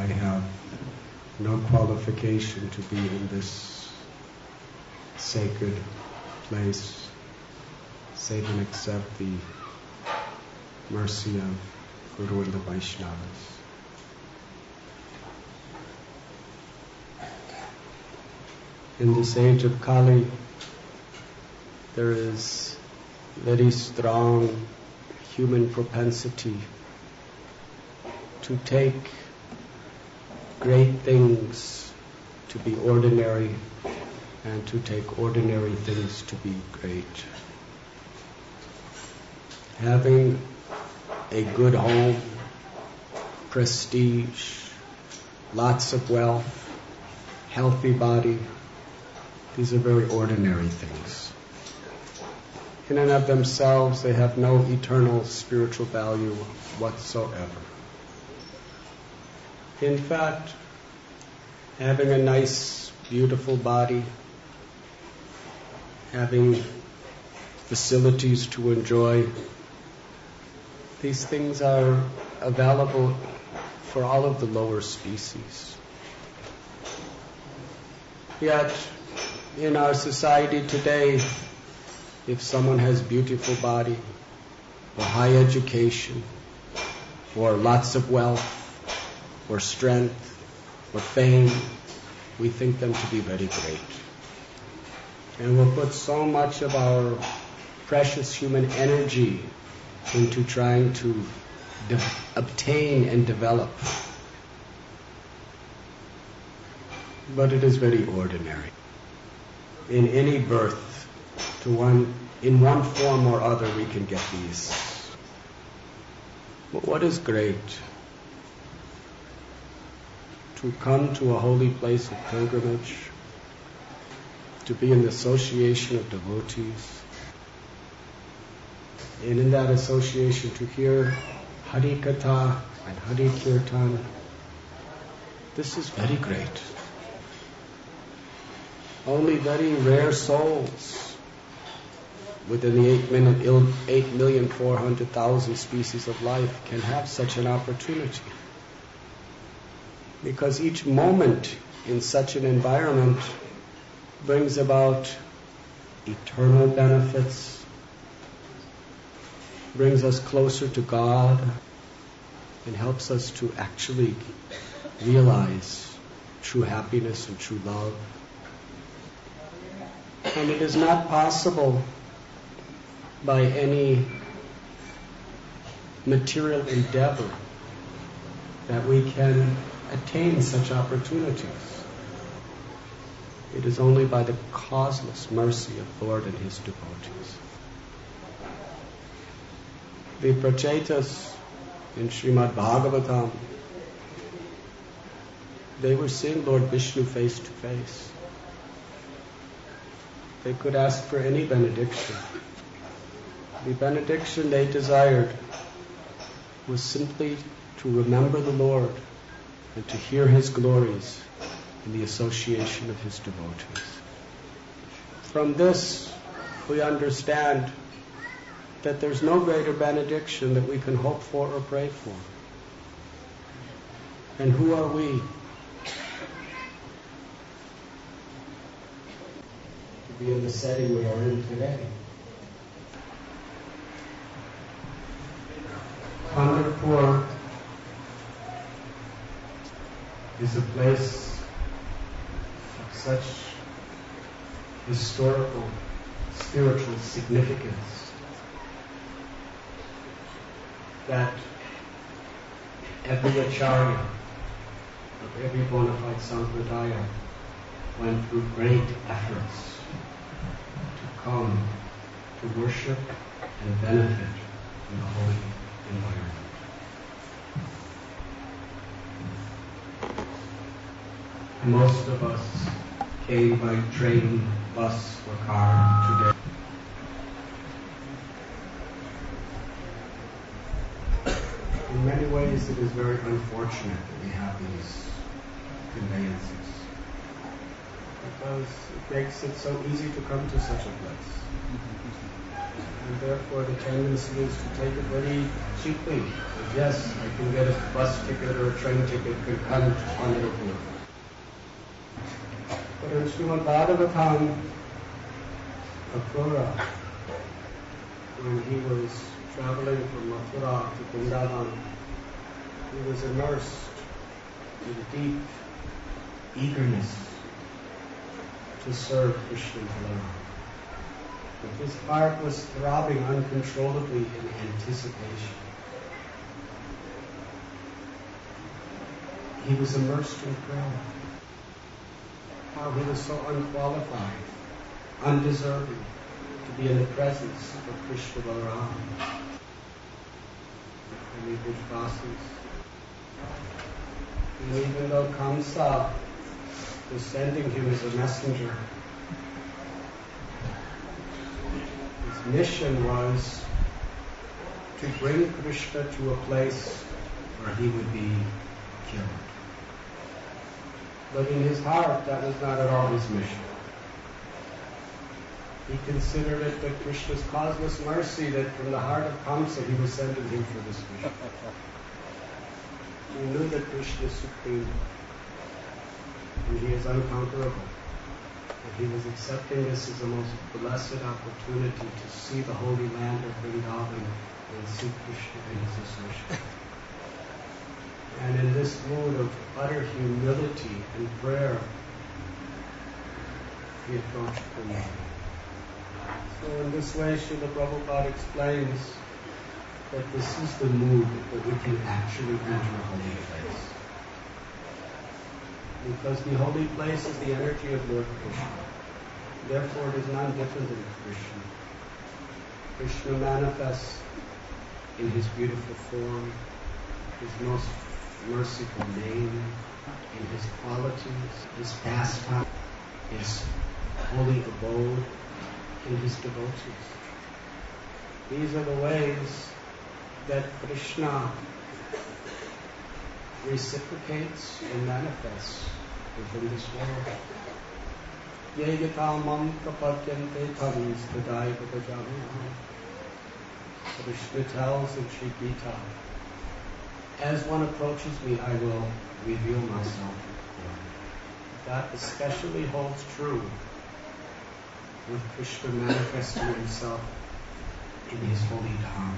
I have no qualification to be in this sacred place, save and accept the mercy of Guru and the Vaishnavas. In this age of Kali, there is very strong human propensity to take great things to be ordinary and to take ordinary things to be great. Having a good home, prestige, lots of wealth, healthy body, these are very ordinary things. In and of themselves, they have no eternal spiritual value whatsoever. In fact, having a nice, beautiful body, having facilities to enjoy, these things are available for all of the lower species. Yet, in our society today, if someone has beautiful body, or high education, or lots of wealth, or strength, or fame, we think them to be very great. And we'll put so much of our precious human energy into trying to obtain and develop. But it is very ordinary. In any birth, in one form or other, we can get these. But what is great? To come to a holy place of pilgrimage, to be in the association of devotees, and in that association to hear Hari Katha and Hari Kirtan. This is very great. Only very rare souls within the 8,400,000 species of life can have such an opportunity. Because each moment in such an environment brings about eternal benefits, brings us closer to God, and helps us to actually realize true happiness and true love. And it is not possible by any material endeavor that we can attain such opportunities. It is only by the causeless mercy of Lord and His devotees. The Prachetas in Srimad Bhagavatam, they were seeing Lord Vishnu face to face. They could ask for any benediction. The benediction they desired was simply to remember the Lord and to hear His glories in the association of His devotees. From this, we understand that there's no greater benediction that we can hope for or pray for. And who are we to be in the setting we are in today? Pandharpur is a place of such historical, spiritual significance that every acharya of every bona fide sampradaya went through great efforts to come to worship and benefit from the holy environment. Most of us came by train, bus, or car today. In many ways, it is very unfortunate that we have these conveyances. because it makes it so easy to come to such a place. And therefore the tendency is to take it very cheaply. But yes, I can get a bus ticket or a train ticket, could come on it. But in Srimad Bhagavatam, Akrura, when he was traveling from Mathura to Vrindavan, he was immersed in deep eagerness to serve Krishna Balaram. But his heart was throbbing uncontrollably in anticipation. He was immersed in prayer. How he was so unqualified, undeserving to be in the presence of Krishna Balaram and the Brajvasis. And even though Kamsa was sending him as a messenger, his mission was to bring Krishna to a place where he would be killed. But in his heart, that was not at all his mission. He considered it that Krishna's causeless mercy that from the heart of Kamsa he was sending him for this mission. He knew that Krishna is supreme and he is unconquerable. And he was accepting this as the most blessed opportunity to see the holy land of Vrindavan and see Krishna in his association. And in this mood of utter humility and prayer, he approached Vrindavan. So in this way, Srila Prabhupada explains that this is the mood that we can actually enter a holy place. Because the holy place is the energy of Lord Krishna. Therefore, it is none different than Krishna. Krishna manifests in his beautiful form, his most merciful name, in his qualities, his pastime, his holy abode, and his devotees. These are the ways that Krishna reciprocates and manifests within this world. Ye yata mam prapadyante tam stadai bhajamaham. Krishna tells in Sri Gita, as one approaches me, I will reveal myself before him. That especially holds true with Krishna manifesting himself in his holy Dham.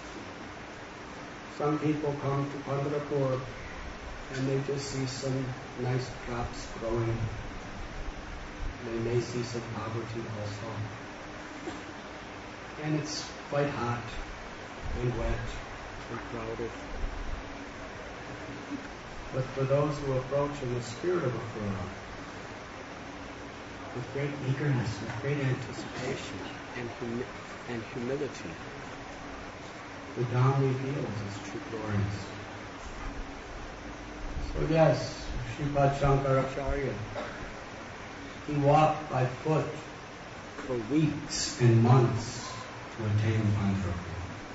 Some people come to Pandharpur and they just see some nice crops growing. They may see some poverty also. And it's quite hot and wet and crowded. But for those who approach in the spirit of Akrura, with great eagerness, with great anticipation and humility, the Dham reveals its true glories. So yes, Sripad Shankaracharya, he walked by foot for weeks and months to attain Pandharpur,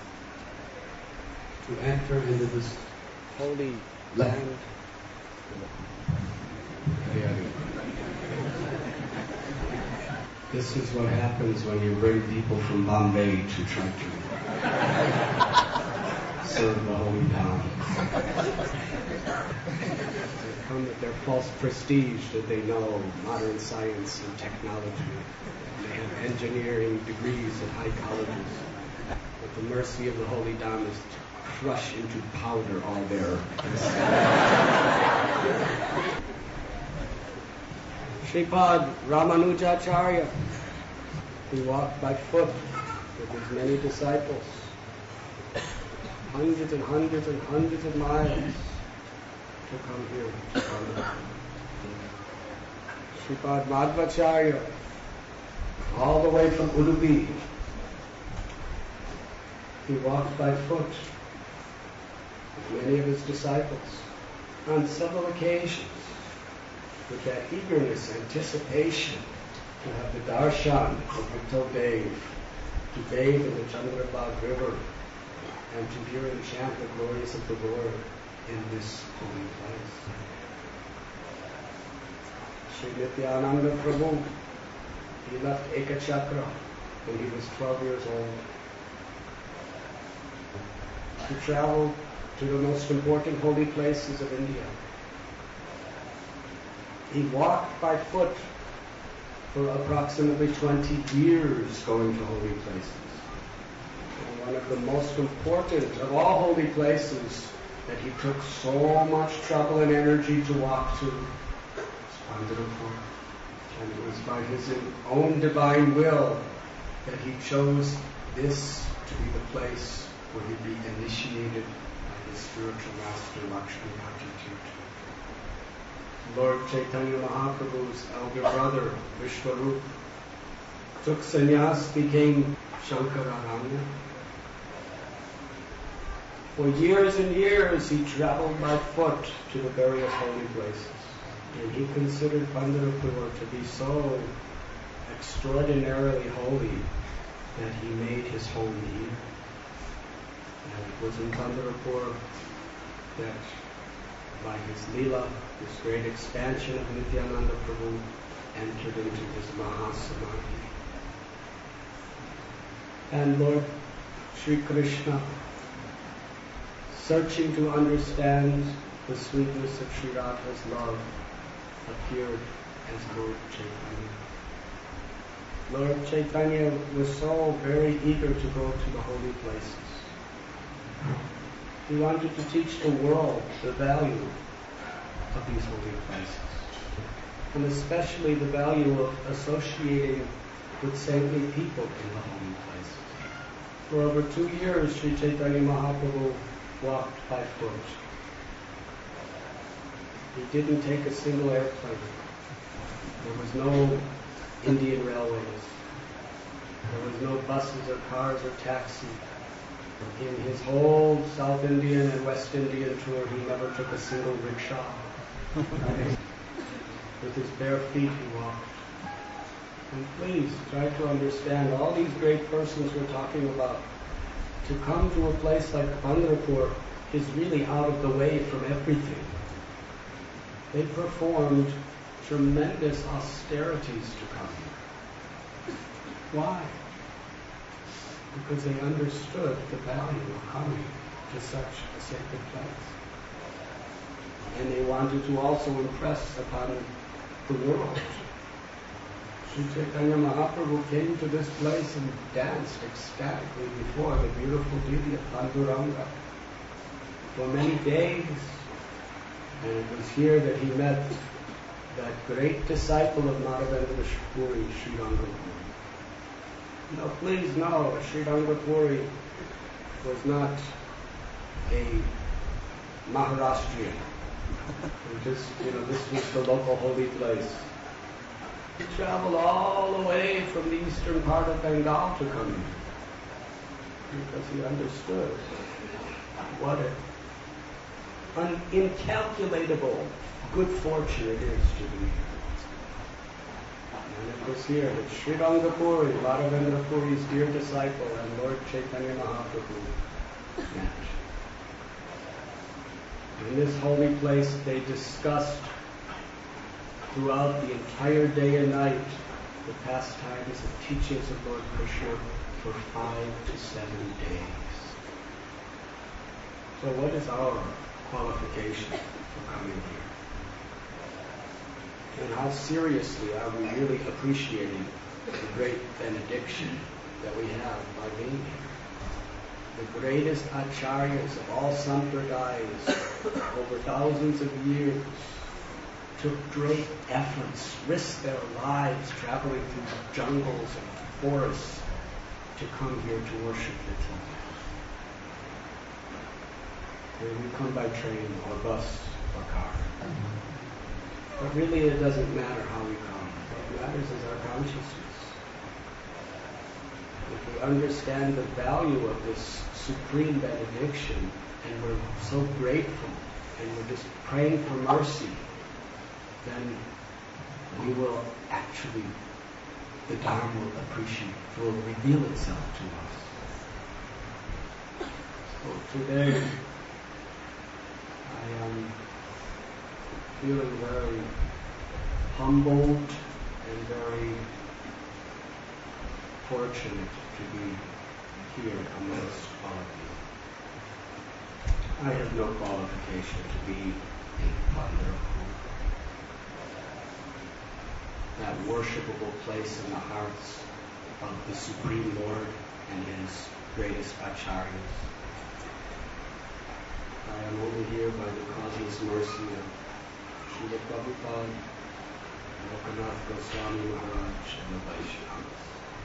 to enter into this holy land. This is what happens when you bring people from Bombay to try to serve the holy Dham. They come with their false prestige that they know modern science and technology. They have engineering degrees at high colleges. But the mercy of the holy Dham is to crush into powder all their Sripad Ramanujacharya, he walked by foot with his many disciples, hundreds and hundreds and hundreds of miles to come here to Pandharpur. Sripad Madhvacharya, all the way from Udupi, he walked by foot with many of his disciples on several occasions, with that eagerness, anticipation to have the darshan of Vittal Dev, to bathe in the Chandrabag River, and to hear and chant the glories of the Lord in this holy place. Sri Nityananda Prabhu, he left Ekachakra when he was 12 years old to travel to the most important holy places of India. He walked by foot for approximately 20 years going to holy places. And one of the most important of all holy places that he took so much trouble and energy to walk to was Pandharpur. And it was by his own divine will that he chose this to be the place where he'd be initiated by his spiritual master, Lakshmipati Tirtha. Lord Chaitanya Mahaprabhu's elder brother, Vishwarup, took sannyas, became Shankararanya. For years and years he traveled by foot to the various holy places. And he considered Pandharpur to be so extraordinarily holy that he made his home here. And it was in Pandharpur that by his Leela, this great expansion of Nityananda Prabhu entered into his Mahasamadhi. And Lord Sri Krishna, searching to understand the sweetness of Sri Radha's love, appeared as Lord Chaitanya. Lord Chaitanya was so very eager to go to the holy places. He wanted to teach the world the value of these holy places, and especially the value of associating with saintly people in the holy places. For over 2 years, Sri Chaitanya Mahaprabhu walked by foot. He didn't take a single airplane. There was no Indian railways. There was no buses or cars or taxis. In his whole South Indian and West Indian tour, he never took a single rickshaw. With his bare feet he walked. And please try to understand all these great persons we're talking about. To come to a place like Pandharpur is really out of the way from everything. They performed tremendous austerities to come here. Why? Because they understood the value of coming to such a sacred place. And they wanted to also impress upon the world. Sri Chaitanya Mahaprabhu came to this place and danced ecstatically before the beautiful deity of Panduranga for many days. And it was here that he met that great disciple of Madhavendra Puri, Sri Rangapuri. Now please know, Sri Rangapuri was not a Maharashtrian. This was the local holy place. He traveled all the way from the eastern part of Bengal to come here because he understood what an incalculable good fortune it is to be here. And it was here that Sri Rangapuri, Madhavendra Puri's dear disciple, and Lord Chaitanya Mahaprabhu met. In this holy place they discussed throughout the entire day and night the pastimes and teachings of Lord Krishna for 5 to 7 days. So what is our qualification for coming here? And how seriously are we really appreciating the great benediction that we have by being here? The greatest acharyas of all sampradayas over thousands of years took great efforts, risked their lives traveling through jungles and forests to come here to worship the temple. We come by train or bus or car. But really it doesn't matter how we come. What matters is our consciousness. If we understand the value of this supreme benediction, and we're so grateful, and we're just praying for mercy, then we will actually, the Dharma will reveal itself to us. So today, I am feeling very humbled and very fortunate to be here amongst all of you. I have no qualification to be a butler of that worshipable place in the hearts of the Supreme Lord and His greatest acharyas. I am only here by the causeless mercy of Srila Prabhupada, Lokanath Goswami Maharaj, and the Vaishnavas.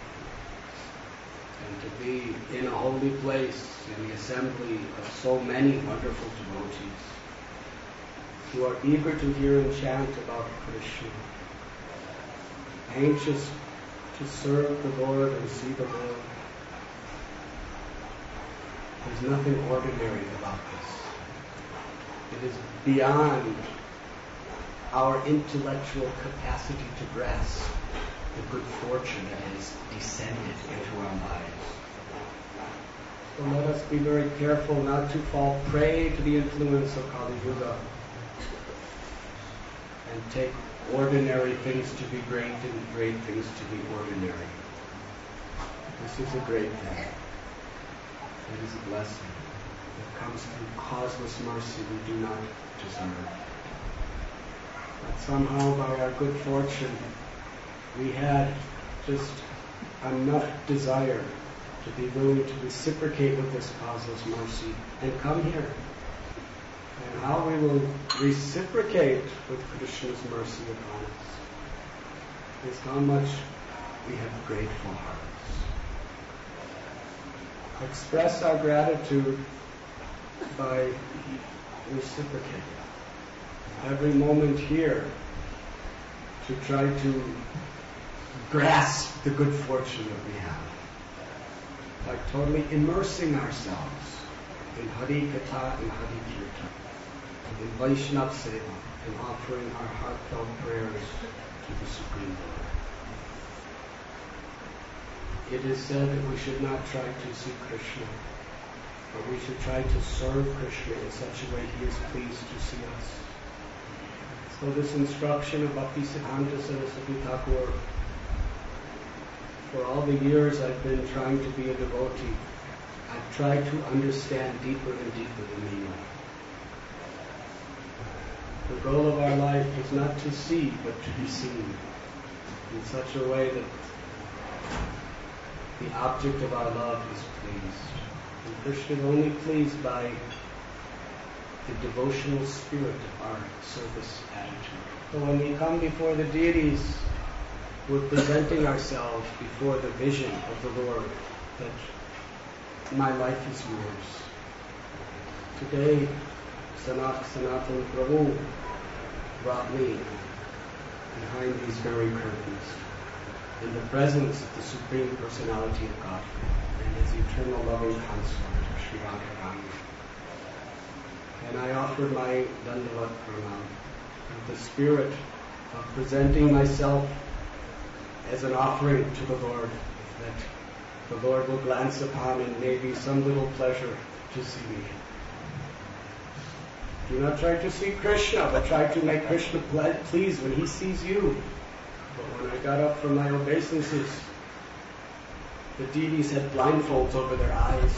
And to be in a holy place, in the assembly of so many wonderful devotees who are eager to hear and chant about Krishna, anxious to serve the Lord and see the Lord. There's nothing ordinary about this. It is beyond our intellectual capacity to grasp the good fortune that has descended into our lives. So let us be very careful not to fall prey to the influence of Kali Yuga and take ordinary things to be great and great things to be ordinary. This is a great thing. It is a blessing. It comes through causeless mercy we do not deserve. But somehow by our good fortune, we had just enough desire to be willing to reciprocate with this causeless mercy and come here. And how we will reciprocate with Krishna's mercy upon us is how much we have grateful hearts. Express our gratitude by reciprocating. Every moment here to try to grasp the good fortune that we have by totally immersing ourselves in Hari Katha and Hari Kirtan, in Vaishnava Seva, and offering our heartfelt prayers to the Supreme Lord. It is said that we should not try to see Krishna, but we should try to serve Krishna in such a way He is pleased to see us. So this instruction of Bhaktisiddhanta Saraswati Thakur, for all the years I've been trying to be a devotee, I've tried to understand deeper and deeper the meaning. The goal of our life is not to see, but to be seen in such a way that the object of our love is pleased. And Krishna is only pleased by the devotional spirit of our service attitude. So when we come before the deities, we're presenting ourselves before the vision of the Lord that my life is yours. Today, Sanatana Prabhu brought me behind these very curtains in the presence of the Supreme Personality of Godhead and His eternal loving consort, Sri Radharani. And I offered my Dandavat Pranam with the spirit of presenting myself as an offering to the Lord, that the Lord will glance upon and maybe some little pleasure to see me. Do not try to see Krishna, but try to make Krishna pleased when He sees you. But when I got up from my obeisances, the deities had blindfolds over their eyes.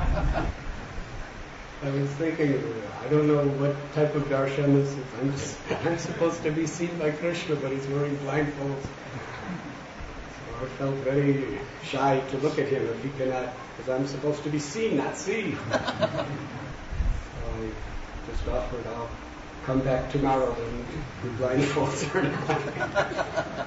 I was thinking, I don't know what type of darshan this is. I'm supposed to be seen by Krishna, but He's wearing blindfolds. So I felt very shy to look at Him if He cannot, because I'm supposed to be seen, not see. So I just offered, I'll come back tomorrow when the blindfolds are not.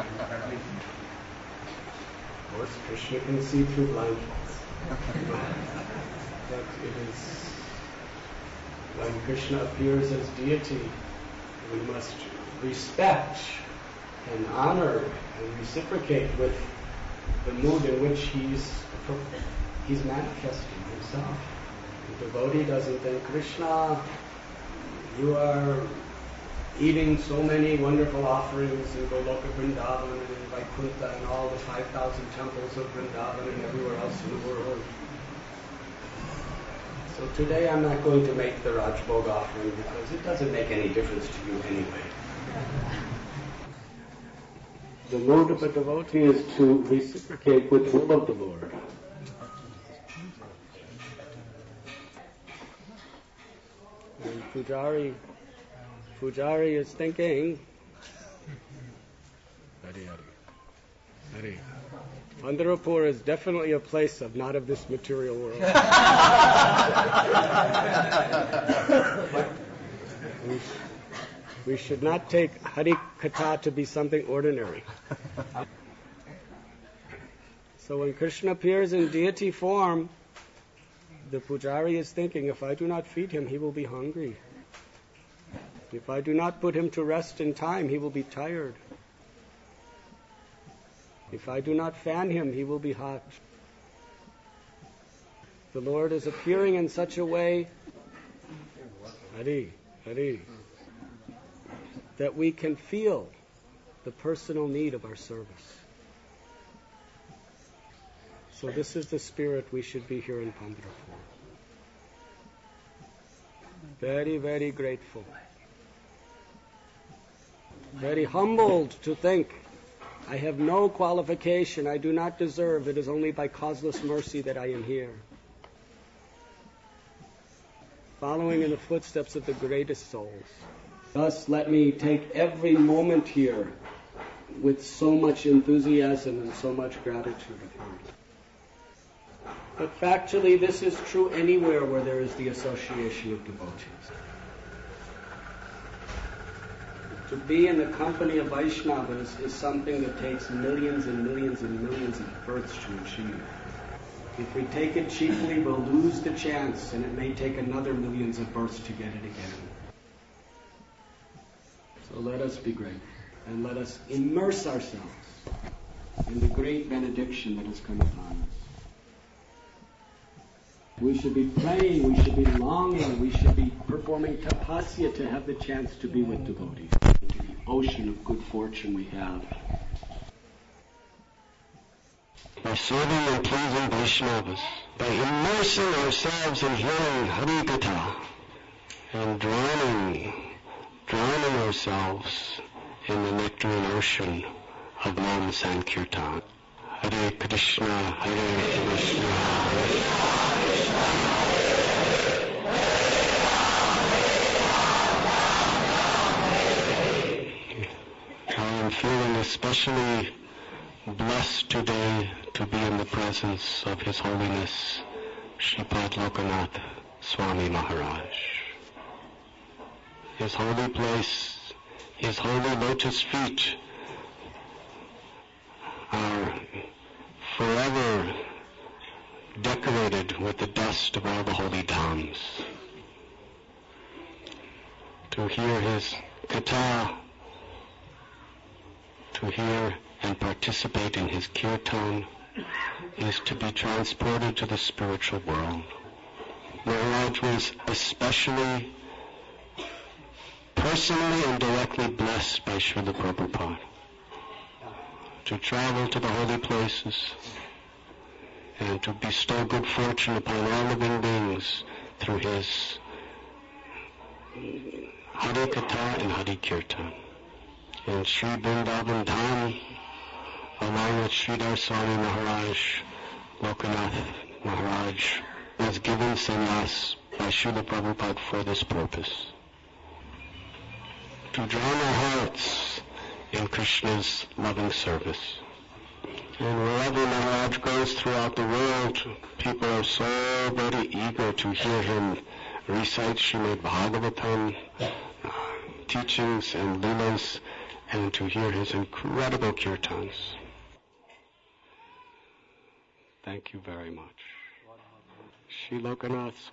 Of course, Krishna can see through blindfolds. But it is, when Krishna appears as deity, we must respect and honor and reciprocate with the mood in which he's manifesting Himself. The devotee doesn't think, Krishna, you are eating so many wonderful offerings in Goloka Vrindavan and in Vaikuntha and all the 5,000 temples of Vrindavan and everywhere else in the world. So today I'm not going to make the Rajbhog offering because it doesn't make any difference to you anyway. The mode of a devotee is to reciprocate with the will of the Lord. And Pujari is thinking, Hari. Pandharpur is definitely a place not of this material world. We should not take Hari Katha to be something ordinary. So when Krishna appears in deity form, the Pujari is thinking, if I do not feed him, he will be hungry. If I do not put him to rest in time, he will be tired. If I do not fan him, he will be hot. The Lord is appearing in such a way, Hari, that we can feel the personal need of our service. So this is the spirit we should be here in Pandharpur. Very, very grateful. Very humbled to think, I have no qualification, I do not deserve, it is only by causeless mercy that I am here. Following in the footsteps of the greatest souls. Thus, let me take every moment here with so much enthusiasm and so much gratitude of heart. But factually, this is true anywhere where there is the association of devotees. To be in the company of Vaishnavas is something that takes millions and millions and millions of births to achieve. If we take it cheaply, we'll lose the chance, and it may take another millions of births to get it again. So let us be grateful, and let us immerse ourselves in the great benediction that has come upon us. We should be praying, we should be longing, we should be performing tapasya to have the chance to be with devotees. The ocean of good fortune we have. By serving and pleasing Vaishnavas, by immersing ourselves in hearing Hari Katha, and drowning ourselves in the nectarine ocean of Nam Sankirtan. Hare Krishna, Hare Krishna, I am feeling especially blessed today to be in the presence of His Holiness Shripad Lokanath Swami Maharaj. His holy place, His holy lotus feet are forever decorated with the dust of all the holy dhams. To hear His katha, to hear and participate in His kirtan is to be transported to the spiritual world. Maharaj was especially personally and directly blessed by Srila Prabhupada to travel to the holy places and to bestow good fortune upon all living beings through his Hari Katha and Hari Kirtan. And Sri Vrindavan Dham, along with Sridhar Swami Maharaj, Lokanath Maharaj, was given sannyas by Srila Prabhupada for this purpose. To drown our hearts in Krishna's loving service. And wherever Maharaj goes throughout the world, people are so very eager to hear him recite Srimad Bhagavatam, teachings and leelas, and to hear his incredible kirtans. Thank you very much. Shri Lokanath